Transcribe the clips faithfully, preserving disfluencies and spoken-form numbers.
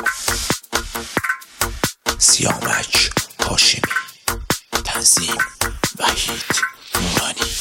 Siyamek Haşimi, Tenzim Vahid Nurani.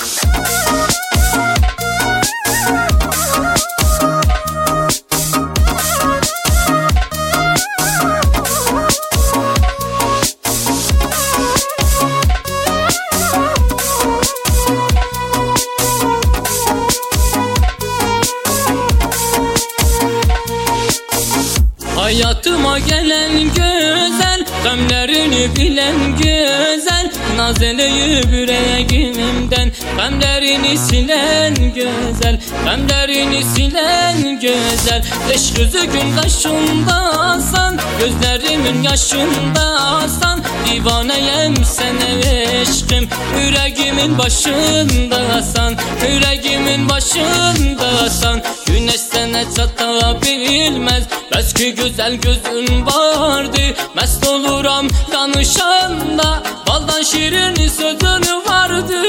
Hayatıma gelen güzel, gamlerini bilen güzel, naz eleyip yüreğimden gamlerini silen güzel, gamlerini silen güzel. Beş gözü gün kaşındasan, gözlerimin yaşındasan, divaneyim sene eşkim, yüreğimin başındasan, yüreğimin başındasan. Güneş sana çatabilmez, belki güzel gözün vardı. Mest oluram danışanda, baldan şirin sözün vardı.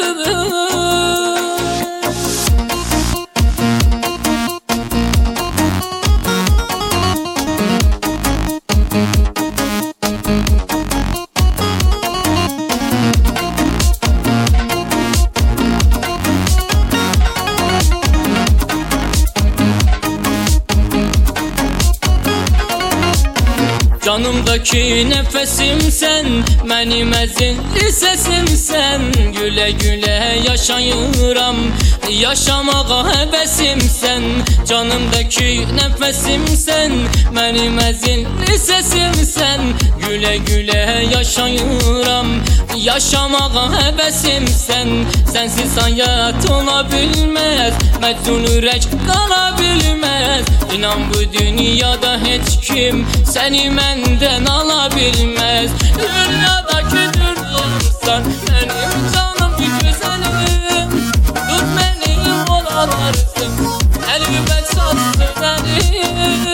Canımdaki nefesim sen, benim ezinli sesim sen. Güle güle yaşayıram, yaşamağa hevesim sen. Canımdaki nefesim sen, benim ezinli sesim sen. Güle güle yaşayıram, yaşamağa hevesim sen. Sensiz hayat olabilmez, mecnun yürek kalabilmez. İnan bu dünyada hiç kim seni benden alabilmez. Dünyadaki dünyamsan benim canım bir güzelim. Tut beni olalarsın, elbet satsın beni.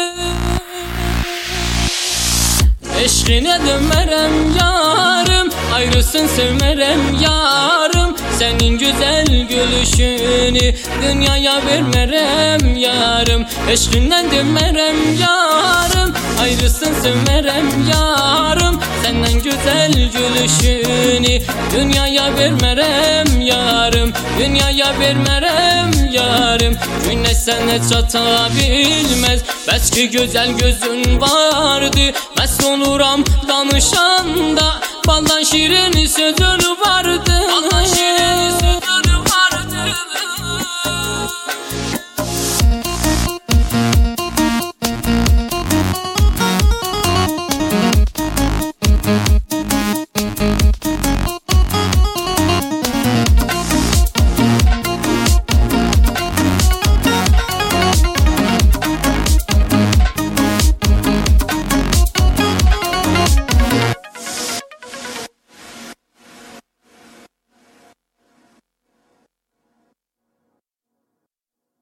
Eşkine dönmerem yarım, ayrısın sevmerem yarım. Senin güzel gülüşünü dünyaya vermerem yarım. Eşkinden dönmerem yarım, ayrısın sevmerem yarım. Senden güzel gülüşünü dünyaya vermerem yarım, dünyaya vermerem yarım. Güneş sana çatabilmez, belki güzel gözün vardı. Mest oluram danışanda, baldan şirin sözün vardı. Baldan şirin sözün